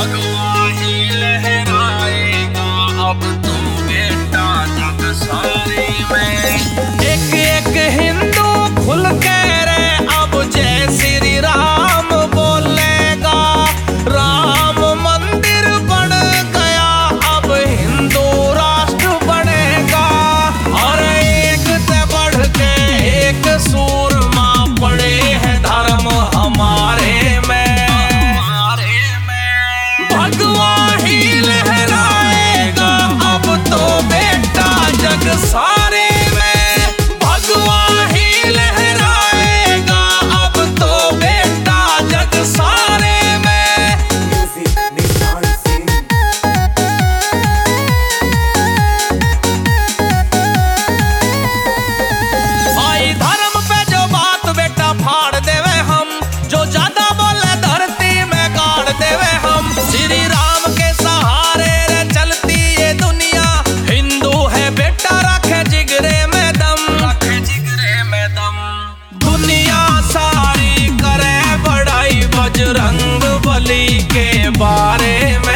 भगवा ही लहराएगा अब तो बेटा जग सारे में। एक एक हिंदू खुल के रे अब जय श्री राम बोलेगा। राम मंदिर बन गया अब हिंदू राष्ट्र बनेगा। और एक से बढ़ के एक सूरमा पड़े हैं धर्म हमारे में। भगवा ही लहराएगा अब तो बेटा जग सारे में। भगवा ही लहराएगा अब तो बेटा जग सारे में। आई धर्म पे जो बात बेटा फाड़ देवे हम। जो ज्यादा बोले धरती में गाड़ देवे हम। श्री राम के सहारे रे चलती ये दुनिया। हिंदू है बेटा रखे जिगरे में दम। रखे जिगरे में दम। दुनिया सारी करे बड़ाई बजरंग बली के बारे में।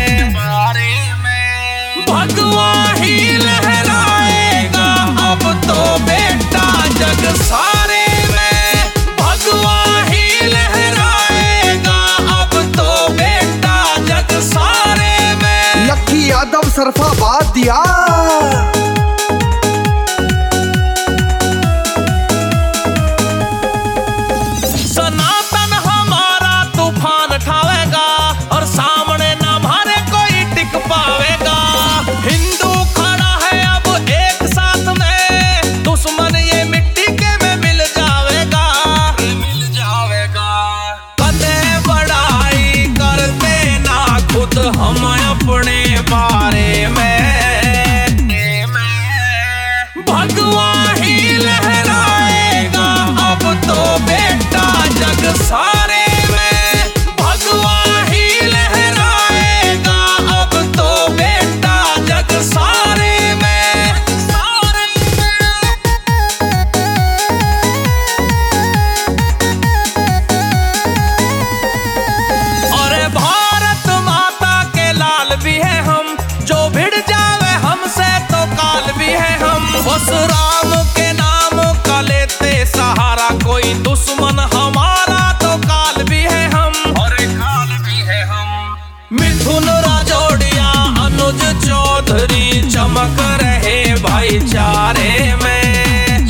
भगवा ही लहराएगा अब तो बेटा जग सारे में। भगवा ही लहराएगा अब तो बेटा जग सारे में। लक्की यादव सरफाबाद दिया। सनातन हमारा तूफान ठावेगा और सामने ना हमारे कोई टिक पावेगा। हिंदू खड़ा है अब एक साथ में। दुश्मन ये मिट्टी के में मिल जावेगा। मिल जावेगा। कदे बड़ाई करते ना खुद हम अपने बारे में। भगवा ही लहराएगा अब तो बेटा जग सारे में। भगवा ही लहराएगा अब तो बेटा जग सारे में। और भारत माता के लाल भी है हम। जो भिड़ जावे हमसे तो काल भी है हम। उस राम के नाम का लेते सहारा। कोई दुश्मन हमारा तो काल भी है हम। और काल भी है हम। मिथुन राजोड़िया अनुज चौधरी चमक रहे भाईचारे में।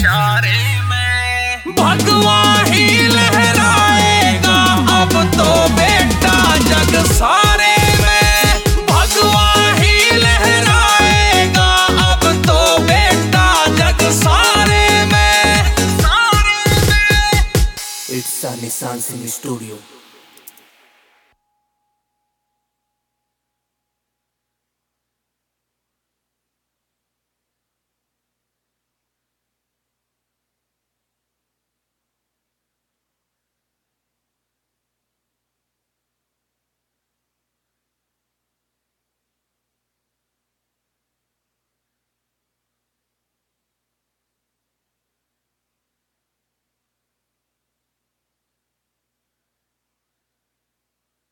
भगवा ही लहराएगा अब तो बेटा जग सारे में। भगवा ही लहराएगा अब तो बेटा जग सारे में। It's Sunny Sun Studio.